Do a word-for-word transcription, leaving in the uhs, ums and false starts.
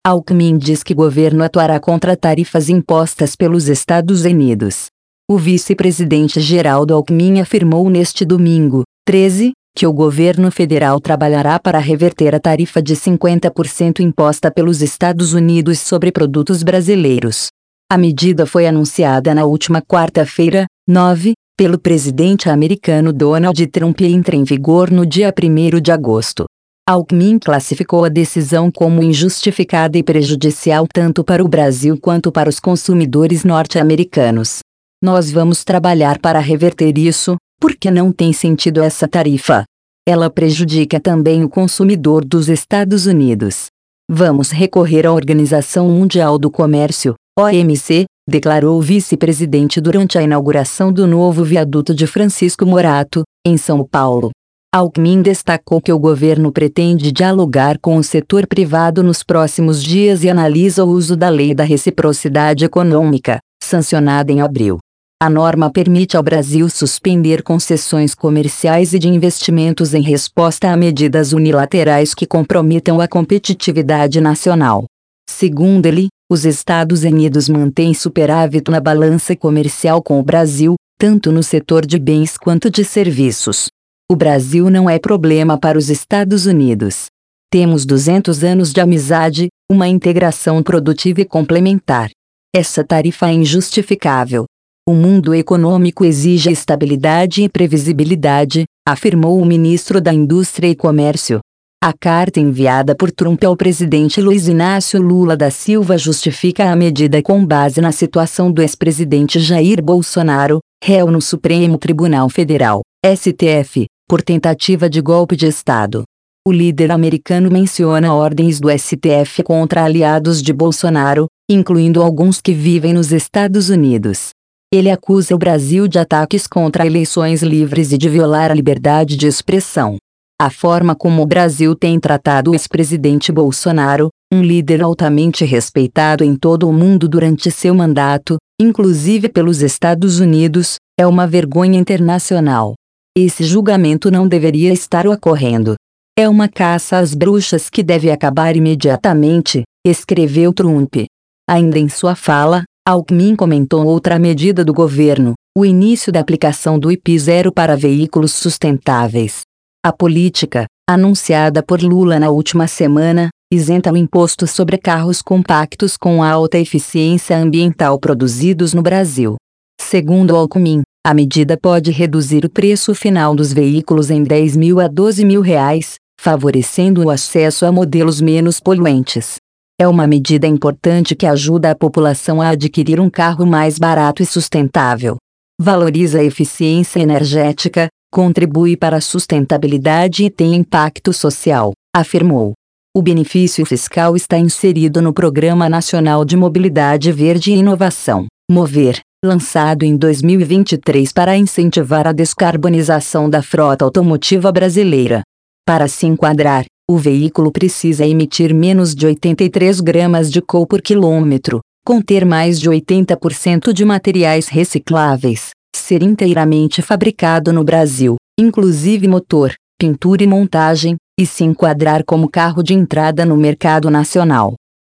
Alckmin diz que governo atuará contra tarifas impostas pelos Estados Unidos. O vice-presidente Geraldo Alckmin afirmou neste domingo, treze, que o governo federal trabalhará para reverter a tarifa de cinquenta por cento imposta pelos Estados Unidos sobre produtos brasileiros. A medida foi anunciada na última quarta-feira, nove, pelo presidente americano Donald Trump e entra em vigor no dia primeiro de agosto. Alckmin classificou a decisão como injustificada e prejudicial tanto para o Brasil quanto para os consumidores norte-americanos. Nós vamos trabalhar para reverter isso, porque não tem sentido essa tarifa. Ela prejudica também o consumidor dos Estados Unidos. Vamos recorrer à Organização Mundial do Comércio, O M C, declarou o vice-presidente durante a inauguração do novo viaduto de Francisco Morato, em São Paulo. Alckmin destacou que o governo pretende dialogar com o setor privado nos próximos dias e analisa o uso da Lei da Reciprocidade Econômica, sancionada em abril. A norma permite ao Brasil suspender concessões comerciais e de investimentos em resposta a medidas unilaterais que comprometam a competitividade nacional. Segundo ele, os Estados Unidos mantêm superávit na balança comercial com o Brasil, tanto no setor de bens quanto de serviços. O Brasil não é problema para os Estados Unidos. Temos duzentos anos de amizade, uma integração produtiva e complementar. Essa tarifa é injustificável. O mundo econômico exige estabilidade e previsibilidade, afirmou o ministro da Indústria e Comércio. A carta enviada por Trump ao presidente Luiz Inácio Lula da Silva justifica a medida com base na situação do ex-presidente Jair Bolsonaro, réu no Supremo Tribunal Federal, S T F, por tentativa de golpe de Estado. O líder americano menciona ordens do S T F contra aliados de Bolsonaro, incluindo alguns que vivem nos Estados Unidos. Ele acusa o Brasil de ataques contra eleições livres e de violar a liberdade de expressão. A forma como o Brasil tem tratado o ex-presidente Bolsonaro, um líder altamente respeitado em todo o mundo durante seu mandato, inclusive pelos Estados Unidos, é uma vergonha internacional. Esse julgamento não deveria estar ocorrendo. É uma caça às bruxas que deve acabar imediatamente, escreveu Trump. Ainda em sua fala, Alckmin comentou outra medida do governo, o início da aplicação do I P zero para veículos sustentáveis. A política, anunciada por Lula na última semana, isenta o imposto sobre carros compactos com alta eficiência ambiental produzidos no Brasil. Segundo Alckmin, a medida pode reduzir o preço final dos veículos em dez mil a doze mil reais, favorecendo o acesso a modelos menos poluentes. É uma medida importante que ajuda a população a adquirir um carro mais barato e sustentável. Valoriza a eficiência energética, contribui para a sustentabilidade e tem impacto social, afirmou. O benefício fiscal está inserido no Programa Nacional de Mobilidade Verde e Inovação, MOVER, lançado em dois mil e vinte e três para incentivar a descarbonização da frota automotiva brasileira. Para se enquadrar, o veículo precisa emitir menos de oitenta e três gramas de coal por quilômetro, conter mais de oitenta por cento de materiais recicláveis, ser inteiramente fabricado no Brasil, inclusive motor, pintura e montagem, e se enquadrar como carro de entrada no mercado nacional.